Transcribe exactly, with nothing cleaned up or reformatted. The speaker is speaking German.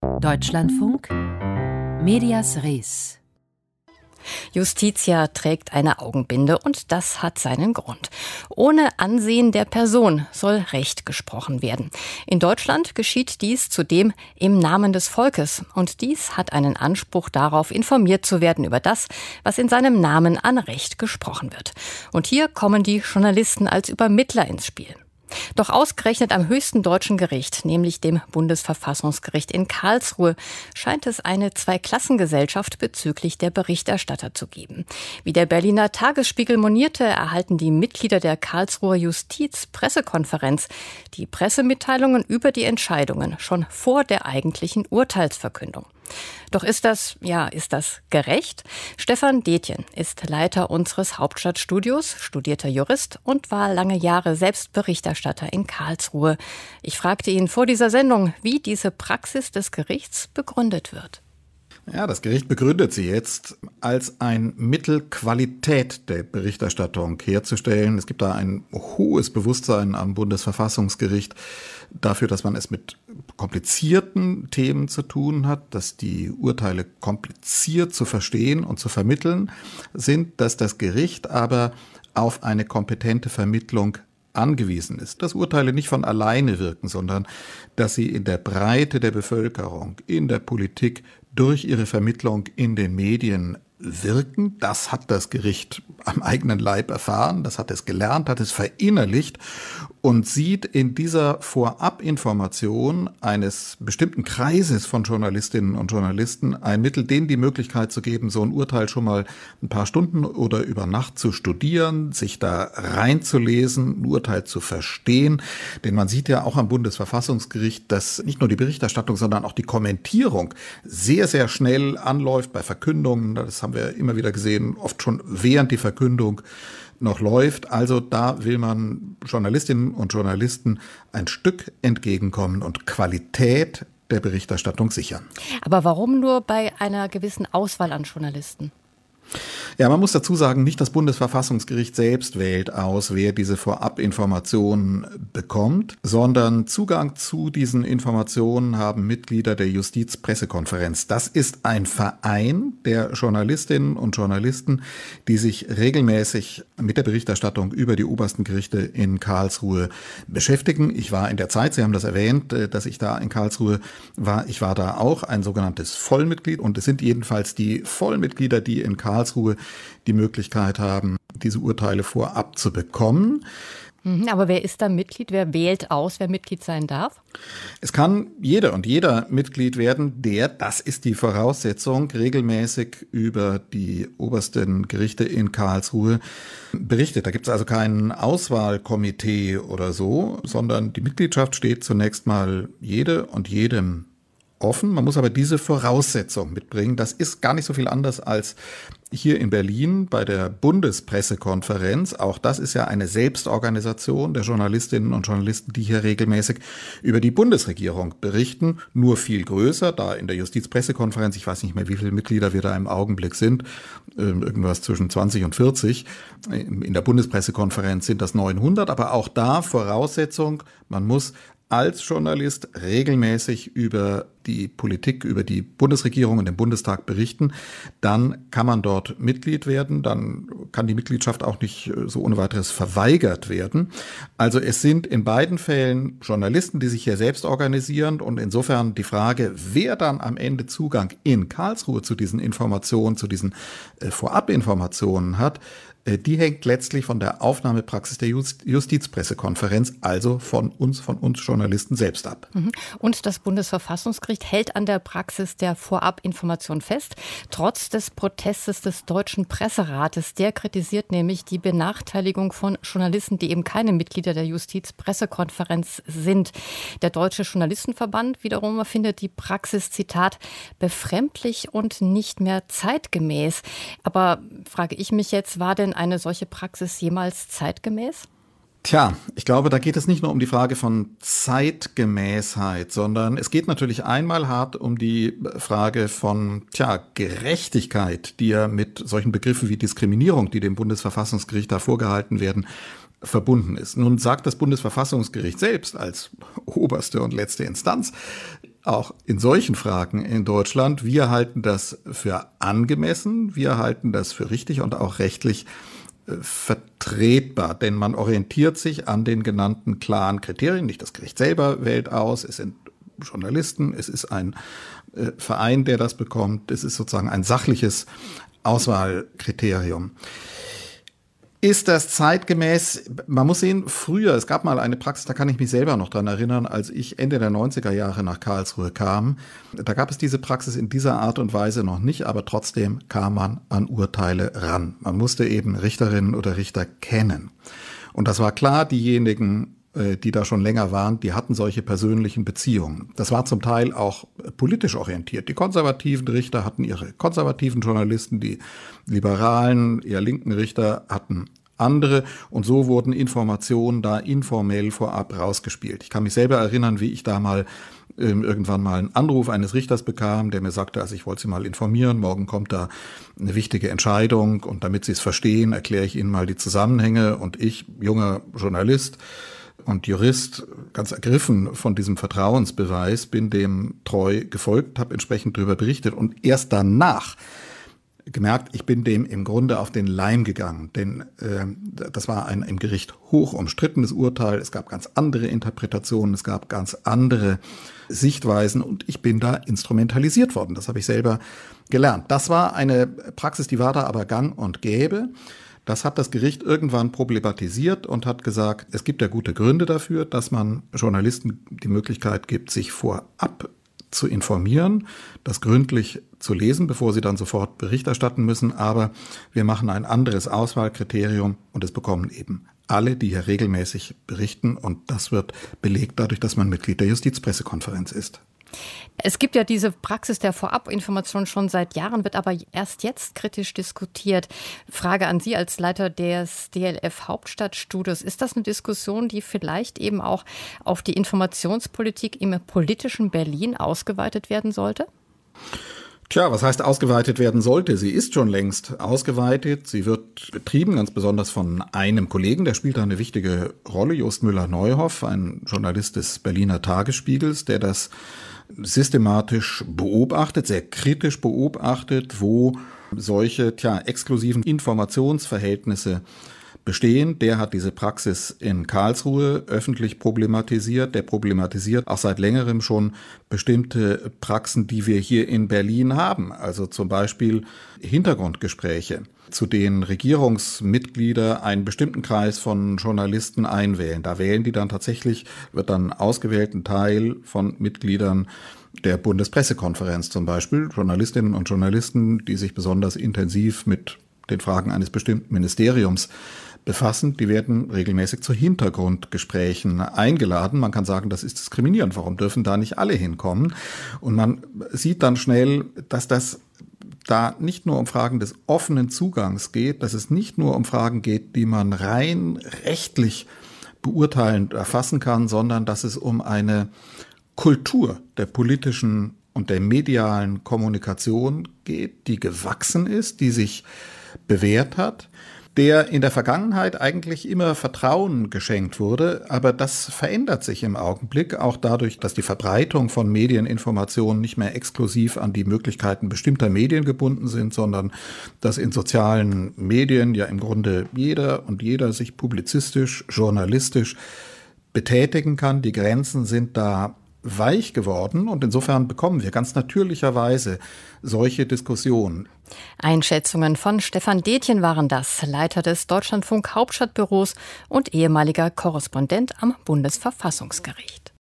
Deutschlandfunk Medias Res. Justitia trägt eine Augenbinde und das hat seinen Grund. Ohne Ansehen der Person soll Recht gesprochen werden. In Deutschland geschieht dies zudem im Namen des Volkes. Und dies hat einen Anspruch darauf, informiert zu werden über das, was in seinem Namen an Recht gesprochen wird. Und hier kommen die Journalisten als Übermittler ins Spiel. Doch ausgerechnet am höchsten deutschen Gericht, nämlich dem Bundesverfassungsgericht in Karlsruhe, scheint es eine Zweiklassengesellschaft bezüglich der Berichterstatter zu geben. Wie der Berliner Tagesspiegel monierte, erhalten die Mitglieder der Karlsruher Justizpressekonferenz die Pressemitteilungen über die Entscheidungen schon vor der eigentlichen Urteilsverkündung. Doch ist das, ja, ist das gerecht? Stefan Detjen ist Leiter unseres Hauptstadtstudios, studierter Jurist und war lange Jahre selbst Berichterstatter in Karlsruhe. Ich fragte ihn vor dieser Sendung, wie diese Praxis des Gerichts begründet wird. Ja, das Gericht begründet sie jetzt als ein Mittel, Qualität der Berichterstattung herzustellen. Es gibt da ein hohes Bewusstsein am Bundesverfassungsgericht dafür, dass man es mit komplizierten Themen zu tun hat, dass die Urteile kompliziert zu verstehen und zu vermitteln sind, dass das Gericht aber auf eine kompetente Vermittlung angewiesen ist, dass Urteile nicht von alleine wirken, sondern dass sie in der Breite der Bevölkerung, in der Politik, durch ihre Vermittlung in den Medien wirken. Das hat das Gericht am eigenen Leib erfahren, das hat es gelernt, hat es verinnerlicht und sieht in dieser Vorabinformation eines bestimmten Kreises von Journalistinnen und Journalisten ein Mittel, denen die Möglichkeit zu geben, so ein Urteil schon mal ein paar Stunden oder über Nacht zu studieren, sich da reinzulesen, ein Urteil zu verstehen. Denn man sieht ja auch am Bundesverfassungsgericht, dass nicht nur die Berichterstattung, sondern auch die Kommentierung sehr, sehr schnell anläuft bei Verkündungen. Das haben wir immer wieder gesehen, oft schon während die Verkündung noch läuft. Also da will man Journalistinnen und Journalisten ein Stück entgegenkommen und Qualität der Berichterstattung sichern. Aber warum nur bei einer gewissen Auswahl an Journalisten? Ja, man muss dazu sagen, nicht das Bundesverfassungsgericht selbst wählt aus, wer diese Vorabinformationen bekommt, sondern Zugang zu diesen Informationen haben Mitglieder der Justizpressekonferenz. Das ist ein Verein der Journalistinnen und Journalisten, die sich regelmäßig mit der Berichterstattung über die obersten Gerichte in Karlsruhe beschäftigen. Ich war in der Zeit, Sie haben das erwähnt, dass ich da in Karlsruhe war, ich war da auch ein sogenanntes Vollmitglied und es sind jedenfalls die Vollmitglieder, die in Karlsruhe die Möglichkeit haben, diese Urteile vorab zu bekommen. Aber wer ist da Mitglied? Wer wählt aus, wer Mitglied sein darf? Es kann jeder und jeder Mitglied werden, der, das ist die Voraussetzung, regelmäßig über die obersten Gerichte in Karlsruhe berichtet. Da gibt es also kein Auswahlkomitee oder so, sondern die Mitgliedschaft steht zunächst mal jede und jedem offen. Man muss aber diese Voraussetzung mitbringen. Das ist gar nicht so viel anders als hier in Berlin bei der Bundespressekonferenz. Auch das ist ja eine Selbstorganisation der Journalistinnen und Journalisten, die hier regelmäßig über die Bundesregierung berichten. Nur viel größer, da in der Justizpressekonferenz, ich weiß nicht mehr, wie viele Mitglieder wir da im Augenblick sind, irgendwas zwischen zwanzig und vierzig. In der Bundespressekonferenz sind das neunhundert, aber auch da Voraussetzung, man muss als Journalist regelmäßig über die Politik, über die Bundesregierung und den Bundestag berichten, dann kann man dort Mitglied werden, dann kann die Mitgliedschaft auch nicht so ohne weiteres verweigert werden. Also es sind in beiden Fällen Journalisten, die sich hier selbst organisieren und insofern die Frage, wer dann am Ende Zugang in Karlsruhe zu diesen Informationen, zu diesen äh, Vorabinformationen hat, die hängt letztlich von der Aufnahmepraxis der Justizpressekonferenz, also von uns, von uns Journalisten selbst ab. Und das Bundesverfassungsgericht hält an der Praxis der Vorabinformation fest, trotz des Protestes des Deutschen Presserates. Der kritisiert nämlich die Benachteiligung von Journalisten, die eben keine Mitglieder der Justizpressekonferenz sind. Der Deutsche Journalistenverband wiederum findet die Praxis, Zitat, befremdlich und nicht mehr zeitgemäß. Aber frage ich mich jetzt, war denn eine solche Praxis jemals zeitgemäß? Tja, ich glaube, da geht es nicht nur um die Frage von Zeitgemäßheit, sondern es geht natürlich einmal hart um die Frage von, tja, Gerechtigkeit, die ja mit solchen Begriffen wie Diskriminierung, die dem Bundesverfassungsgericht da vorgehalten werden, verbunden ist. Nun sagt das Bundesverfassungsgericht selbst als oberste und letzte Instanz, auch in solchen Fragen in Deutschland, wir halten das für angemessen, wir halten das für richtig und auch rechtlich äh, vertretbar, denn man orientiert sich an den genannten klaren Kriterien. Nicht das Gericht selber wählt aus, es sind Journalisten, es ist ein äh, Verein, der das bekommt, es ist sozusagen ein sachliches Auswahlkriterium. Ist das zeitgemäß? Man muss sehen, früher, es gab mal eine Praxis, da kann ich mich selber noch dran erinnern, als ich Ende der neunziger Jahre nach Karlsruhe kam. Da gab es diese Praxis in dieser Art und Weise noch nicht, aber trotzdem kam man an Urteile ran. Man musste eben Richterinnen oder Richter kennen. Und das war klar, diejenigen, die da schon länger waren, die hatten solche persönlichen Beziehungen. Das war zum Teil auch politisch orientiert. Die konservativen Richter hatten ihre konservativen Journalisten, die liberalen, eher linken Richter hatten andere. Und so wurden Informationen da informell vorab rausgespielt. Ich kann mich selber erinnern, wie ich da mal ähm, irgendwann mal einen Anruf eines Richters bekam, der mir sagte, also ich wollte Sie mal informieren, morgen kommt da eine wichtige Entscheidung und damit Sie es verstehen, erkläre ich Ihnen mal die Zusammenhänge. Und ich, junger Journalist und Jurist, ganz ergriffen von diesem Vertrauensbeweis, bin dem treu gefolgt, habe entsprechend darüber berichtet und erst danach gemerkt, ich bin dem im Grunde auf den Leim gegangen, denn äh, das war ein im Gericht hoch umstrittenes Urteil, es gab ganz andere Interpretationen, es gab ganz andere Sichtweisen und ich bin da instrumentalisiert worden, das habe ich selber gelernt. Das war eine Praxis, die war da aber gang und gäbe. Das hat das Gericht irgendwann problematisiert und hat gesagt, es gibt ja gute Gründe dafür, dass man Journalisten die Möglichkeit gibt, sich vorab zu informieren, das gründlich zu lesen, bevor sie dann sofort Bericht erstatten müssen. Aber wir machen ein anderes Auswahlkriterium und es bekommen eben alle, die hier regelmäßig berichten. Und das wird belegt dadurch, dass man Mitglied der Justizpressekonferenz ist. Es gibt ja diese Praxis der Vorabinformation schon seit Jahren, wird aber erst jetzt kritisch diskutiert. Frage an Sie als Leiter des D L F Hauptstadtstudios. Ist das eine Diskussion, die vielleicht eben auch auf die Informationspolitik im politischen Berlin ausgeweitet werden sollte? Tja, was heißt ausgeweitet werden sollte? Sie ist schon längst ausgeweitet. Sie wird betrieben, ganz besonders von einem Kollegen, der spielt da eine wichtige Rolle, Jost Müller-Neuhoff, ein Journalist des Berliner Tagesspiegels, der das systematisch beobachtet, sehr kritisch beobachtet, wo solche, tja, exklusiven Informationsverhältnisse bestehen. Der hat diese Praxis in Karlsruhe öffentlich problematisiert. Der problematisiert auch seit längerem schon bestimmte Praxen, die wir hier in Berlin haben. Also zum Beispiel Hintergrundgespräche, zu denen Regierungsmitglieder einen bestimmten Kreis von Journalisten einwählen. Da wählen die dann tatsächlich, wird dann ausgewählt ein Teil von Mitgliedern der Bundespressekonferenz zum Beispiel, Journalistinnen und Journalisten, die sich besonders intensiv mit den Fragen eines bestimmten Ministeriums befassen, die werden regelmäßig zu Hintergrundgesprächen eingeladen. Man kann sagen, das ist diskriminierend. Warum dürfen da nicht alle hinkommen? Und man sieht dann schnell, dass das da nicht nur um Fragen des offenen Zugangs geht, dass es nicht nur um Fragen geht, die man rein rechtlich beurteilend erfassen kann, sondern dass es um eine Kultur der politischen und der medialen Kommunikation geht, die gewachsen ist, die sich bewährt hat, der in der Vergangenheit eigentlich immer Vertrauen geschenkt wurde, aber das verändert sich im Augenblick, auch dadurch, dass die Verbreitung von Medieninformationen nicht mehr exklusiv an die Möglichkeiten bestimmter Medien gebunden sind, sondern dass in sozialen Medien ja im Grunde jeder und jeder sich publizistisch, journalistisch betätigen kann. Die Grenzen sind da weich geworden und insofern bekommen wir ganz natürlicherweise solche Diskussionen. Einschätzungen von Stefan Detjen waren das, Leiter des Deutschlandfunk Hauptstadtbüros und ehemaliger Korrespondent am Bundesverfassungsgericht.